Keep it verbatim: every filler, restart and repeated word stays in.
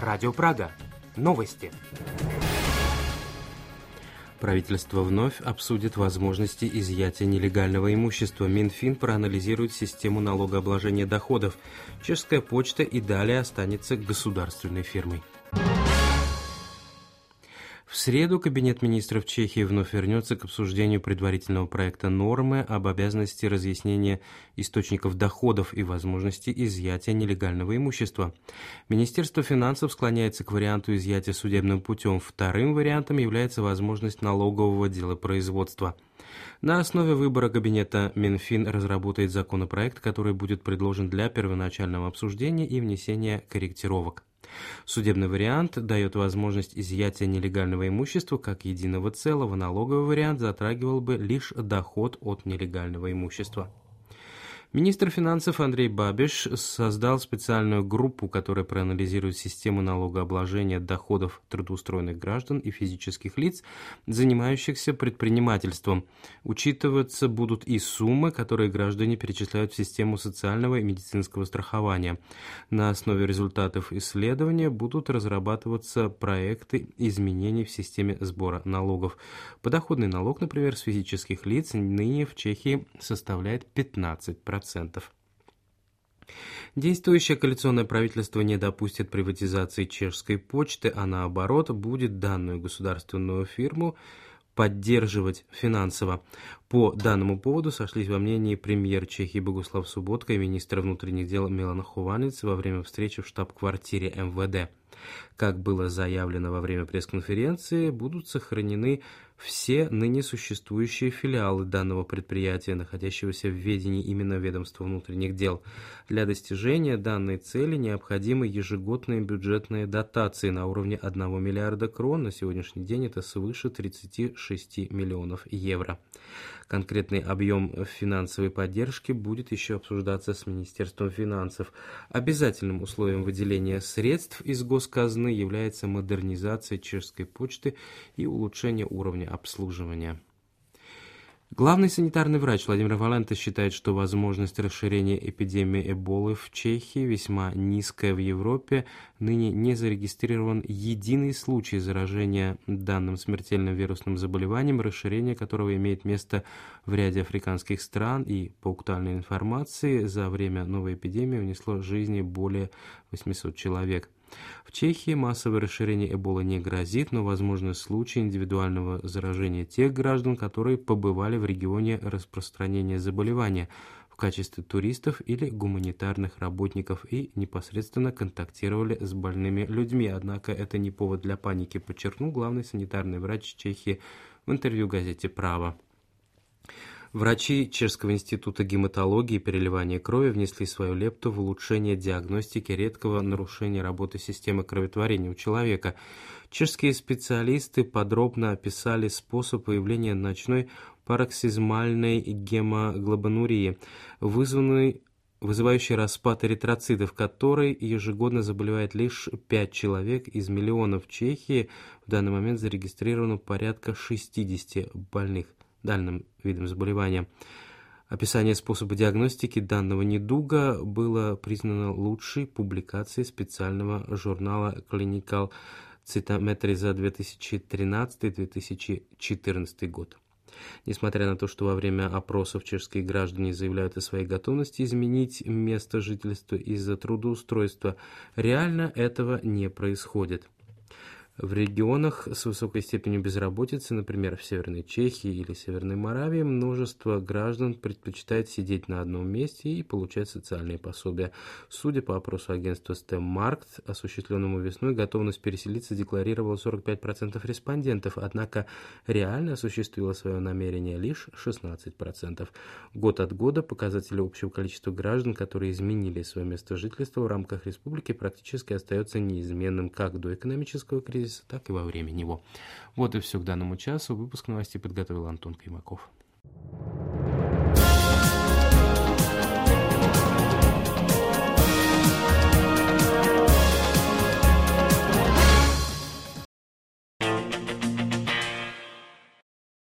Радио Прага. Новости. Правительство вновь обсудит возможности изъятия нелегального имущества. Минфин проанализирует систему налогообложения доходов. Чешская почта и далее останется государственной фирмой. В среду Кабинет министров Чехии вновь вернется к обсуждению предварительного проекта нормы об обязанности разъяснения источников доходов и возможности изъятия нелегального имущества. Министерство финансов склоняется к варианту изъятия судебным путем. Вторым вариантом является возможность налогового делопроизводства. На основе выбора Кабинета Минфин разработает законопроект, который будет предложен для первоначального обсуждения и внесения корректировок. Судебный вариант дает возможность изъятия нелегального имущества как единого целого. Налоговый вариант затрагивал бы лишь доход от нелегального имущества. Министр финансов Андрей Бабиш создал специальную группу, которая проанализирует систему налогообложения доходов трудоустроенных граждан и физических лиц, занимающихся предпринимательством. Учитываться будут и суммы, которые граждане перечисляют в систему социального и медицинского страхования. На основе результатов исследования будут разрабатываться проекты изменений в системе сбора налогов. Подоходный налог, например, с физических лиц ныне в Чехии составляет пятнадцать процентов. Действующее коалиционное правительство не допустит приватизации чешской почты, а наоборот будет данную государственную фирму поддерживать финансово. По данному поводу сошлись во мнении премьер Чехии Богуслав Субботка и министр внутренних дел Милан Хованец во время встречи в штаб-квартире эм вэ дэ. Как было заявлено во время пресс-конференции, будут сохранены все ныне существующие филиалы данного предприятия, находящегося в ведении именно ведомства внутренних дел. Для достижения данной цели необходимы ежегодные бюджетные дотации на уровне одного миллиарда крон. На сегодняшний день это свыше тридцати шести миллионов евро. Конкретный объем финансовой поддержки будет еще обсуждаться с Министерством финансов. Обязательным условием выделения средств из госказны является модернизация чешской почты и улучшение уровня обслуживания. Главный санитарный врач Владимир Валента считает, что возможность расширения эпидемии Эболы в Чехии весьма низкая. В Европе ныне не зарегистрирован единый случай заражения данным смертельным вирусным заболеванием, расширение которого имеет место в ряде африканских стран, и по актуальной информации за время новой эпидемии унесло жизни более восьмисот человек. В Чехии массовое расширение Эболы не грозит, но возможны случаи индивидуального заражения тех граждан, которые побывали в регионе распространения заболевания в качестве туристов или гуманитарных работников и непосредственно контактировали с больными людьми. Однако это не повод для паники, подчеркнул главный санитарный врач Чехии в интервью газете «Право». Врачи Чешского института гематологии и переливания крови внесли свою лепту в улучшение диагностики редкого нарушения работы системы кроветворения у человека. Чешские специалисты подробно описали способ появления ночной пароксизмальной гемоглобинурии, вызванной вызывающий распад эритроцитов, которой ежегодно заболевает лишь пять человек из миллионов. В Чехии в данный момент зарегистрировано порядка шестидесяти больных данным видом заболевания. Описание способа диагностики данного недуга было признано лучшей публикацией специального журнала Clinical Cytometry за две тысячи тринадцатый — две тысячи четырнадцатый год. Несмотря на то, что во время опросов чешские граждане заявляют о своей готовности изменить место жительства из-за трудоустройства, реально этого не происходит. В регионах с высокой степенью безработицы, например, в Северной Чехии или Северной Моравии, множество граждан предпочитает сидеть на одном месте и получать социальные пособия. Судя по опросу агентства Стеммаркт, осуществленному весной, готовность переселиться декларировало сорок пять процентов респондентов, однако реально осуществило свое намерение лишь шестнадцать процентов. Год от года показатели общего количества граждан, которые изменили свое место жительства в рамках республики, практически остается неизменным как до экономического кризиса, так и во время него. Вот и все к данному часу. Выпуск новостей подготовил Антон Каймаков.